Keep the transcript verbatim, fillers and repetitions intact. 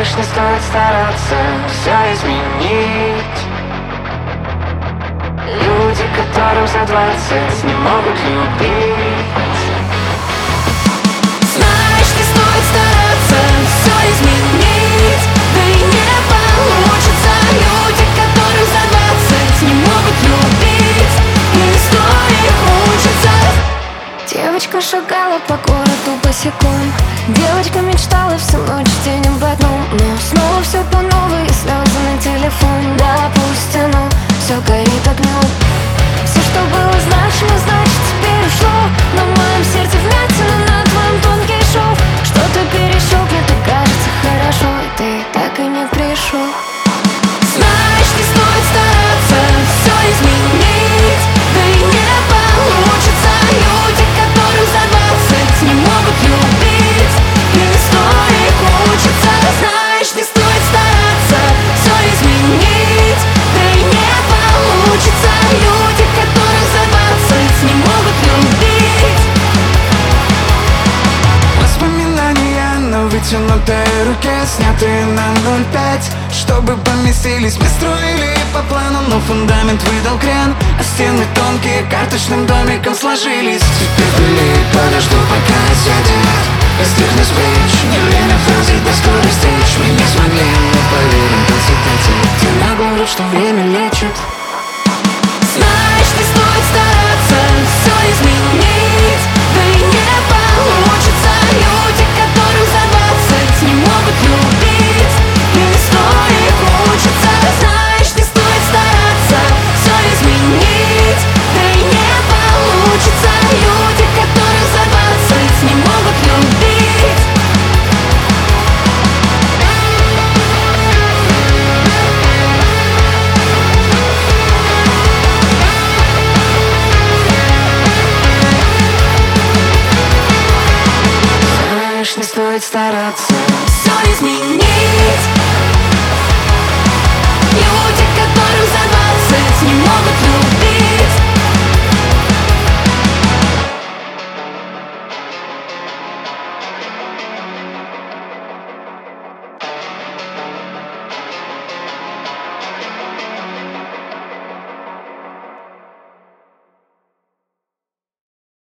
Знаешь, не стоит стараться все изменить. Люди, которым за двадцать, не могут любить. Знаешь, не стоит стараться все изменить, да и не получится. Люди, которым за двадцать, не могут любить, и стоит мучиться. Девочка шагала по городу босиком. Девочка мечтала всю ночь, день об одном. Но снова все по новой, слезы на телефон. Да пусть оно все горит огнем. Все, что было значимо, значит теперь ушло. На моем сердце вмятина, на твоем тонкий шов. Что-то перешел, мне так кажется хорошо, и ты так и не пришел. Знаешь, не стоит стараться все изменить, да и не получится. Люди, которым за двадцать, не могут любить, и не стоит мучиться. Знаешь, не стоит стараться все изменить, да и не получится. Люди, которым за двадцать, не могут любить. Воспоминания на вытянутой руке, снятые на ноль пять, чтобы поместились. Мы строили по плану, но фундамент выдал крен, а стены тонкие карточным домиком сложились. Теперь пыли подожду, пока сядет и стихнет спич. Не время фразы до скорости речь. Мы не смогли, но поверим по цитате, где нагло врут, что время лечит. Знаешь, не стоит стараться все изменить, да и не получится. Люди, которым за двадцать, не могут любить, и не стоит мучиться. Знаешь, не стоит стараться все изменить, да и не получится. Люди, которым за двадцать, не могут любить. Знаешь, не стоит стараться Все изменить,